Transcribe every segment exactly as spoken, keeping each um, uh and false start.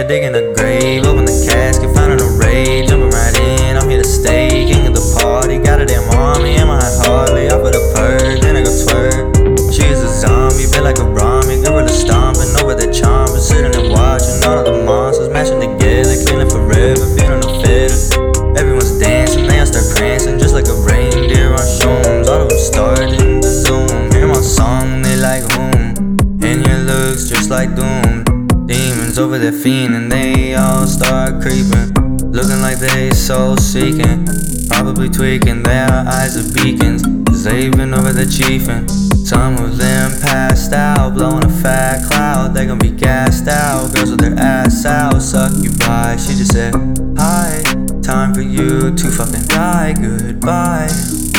dead, digging a grave. Open the casket, finding a rage. Jumping right in, I'm here to stay. King of the party, got a damn army. Am I hardly off of the purge? Then I go twerk. She is a zombie, bit like a Rami. Gorilla stomping over the chomping. Sitting and watching all of the monsters mashing together. Killing forever, feeling no fitter. Everyone's dancing, they all start prancing. Just like a reindeer on shrooms. All of them starting to zoom. Hear my song, they like whom? And your looks just like doom. Demons over there fiending, they all start creeping. Looking like they soul seeking. Probably tweaking, their eyes are beacons. Cause they've been over the chiefin'. Some of them passed out, blowing a fat cloud. They gon' be gassed out, girls with their ass out. Suck you by, she just said hi. Time for you to fucking die, goodbye.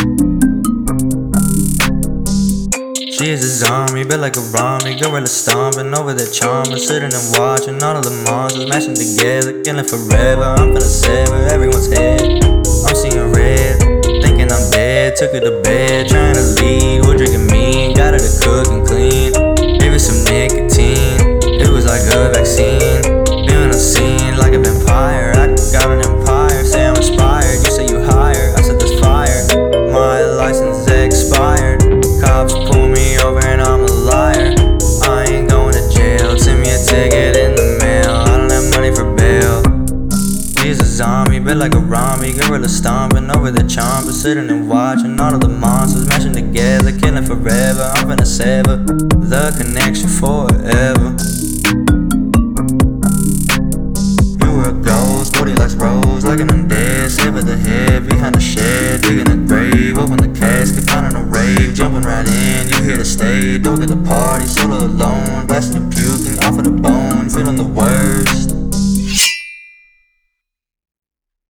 She is a zombie, built like a Rami. Gorilla stomping over their charming. Sitting and watching all of the monsters mashing together. Killing forever, I'm finna sever everyone's head. I'm seeing red, thinking I'm dead. Took her to bed, trying to leave. Who drinking me, got her to cook and clean. Gave her some nicotine, it was like a vaccine. Feeling unseen like a vampire. I got an empire, say I'm inspired. You say you hired, I said there's fire. My license expired. Cops pull me over and I'm a liar. I ain't going to jail, send me a ticket in the mail. I don't have money for bail. She's a zombie, bit like a Rami. Gorilla stomping over the chompers. Sitting and watching all of the monsters mashing together. Killing forever, I'm finna sever the connection forever. You were a ghost, body like rose. Like an undead, slip of the head behind the shed. Digging a grave, open the casket, finding a rave. Jumping right in, you here to stay. Don't get the party, solo alone. Blasting and puking off of the bone.